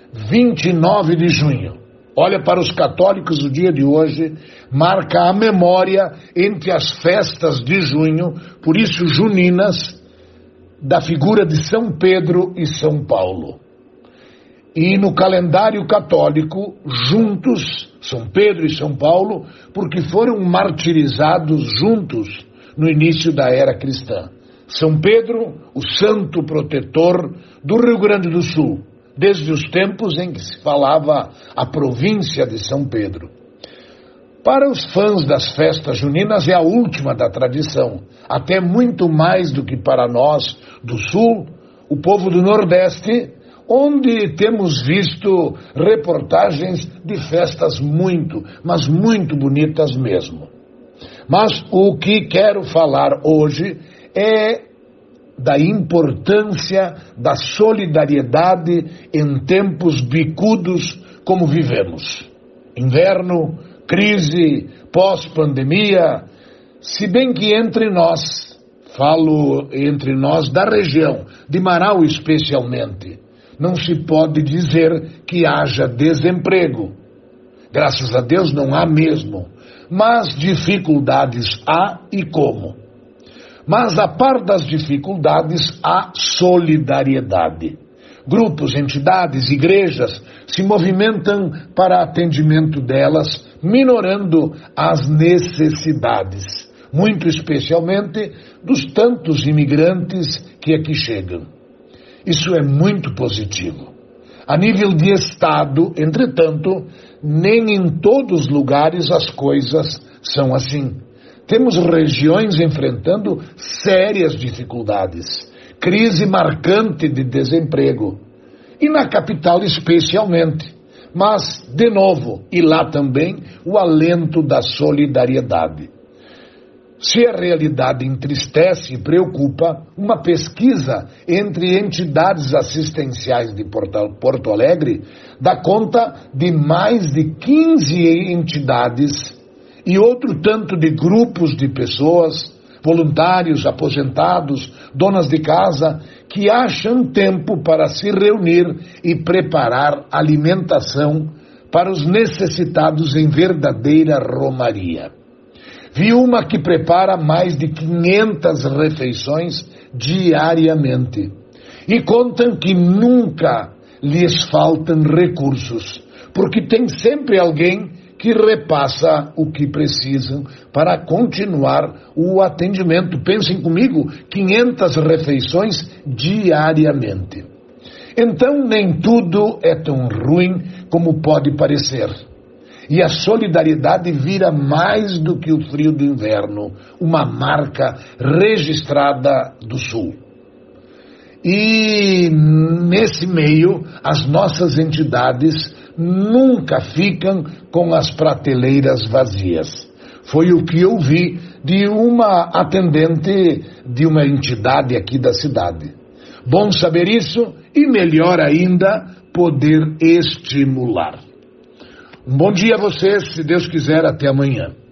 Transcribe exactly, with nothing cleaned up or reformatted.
vinte e nove de junho. Olha, para os católicos, o dia de hoje marca a memória entre as festas de junho, por isso juninas, da figura de São Pedro e São Paulo. E no calendário católico, juntos, São Pedro e São Paulo, porque foram martirizados juntos no início da era cristã. São Pedro, o santo protetor do Rio Grande do Sul, desde os tempos em que se falava a província de São Pedro. Para os fãs das festas juninas é a última da tradição, até muito mais do que para nós do Sul, o povo do Nordeste, onde temos visto reportagens de festas muito, mas muito bonitas mesmo. Mas o que quero falar hoje é da importância da solidariedade em tempos bicudos como vivemos. Inverno, crise, pós-pandemia, se bem que entre nós, falo entre nós da região, de Marau especialmente, não se pode dizer que haja desemprego. Graças a Deus não há mesmo, mas dificuldades há e como. Mas a par das dificuldades há solidariedade. Grupos, entidades, igrejas se movimentam para atendimento delas, minorando as necessidades, muito especialmente dos tantos imigrantes que aqui chegam. Isso é muito positivo. A nível de Estado, entretanto, nem em todos os lugares as coisas são assim. Temos regiões enfrentando sérias dificuldades, crise marcante de desemprego, e na capital especialmente. Mas, de novo, e lá também, o alento da solidariedade. Se a realidade entristece e preocupa, uma pesquisa entre entidades assistenciais de Porto Alegre dá conta de mais de quinze entidades e outro tanto de grupos de pessoas, voluntários, aposentados, donas de casa, que acham tempo para se reunir e preparar alimentação para os necessitados em verdadeira romaria. Vi uma que prepara mais de quinhentas refeições diariamente e contam que nunca lhes faltam recursos, porque tem sempre alguém que repassa o que precisam para continuar o atendimento. Pensem comigo, quinhentas refeições diariamente. Então nem tudo é tão ruim como pode parecer. E a solidariedade vira mais do que o frio do inverno, uma marca registrada do Sul. E nesse meio, as nossas entidades nunca ficam com as prateleiras vazias. Foi o que eu vi de uma atendente de uma entidade aqui da cidade. Bom saber isso e melhor ainda poder estimular. Um bom dia a vocês, se Deus quiser, até amanhã.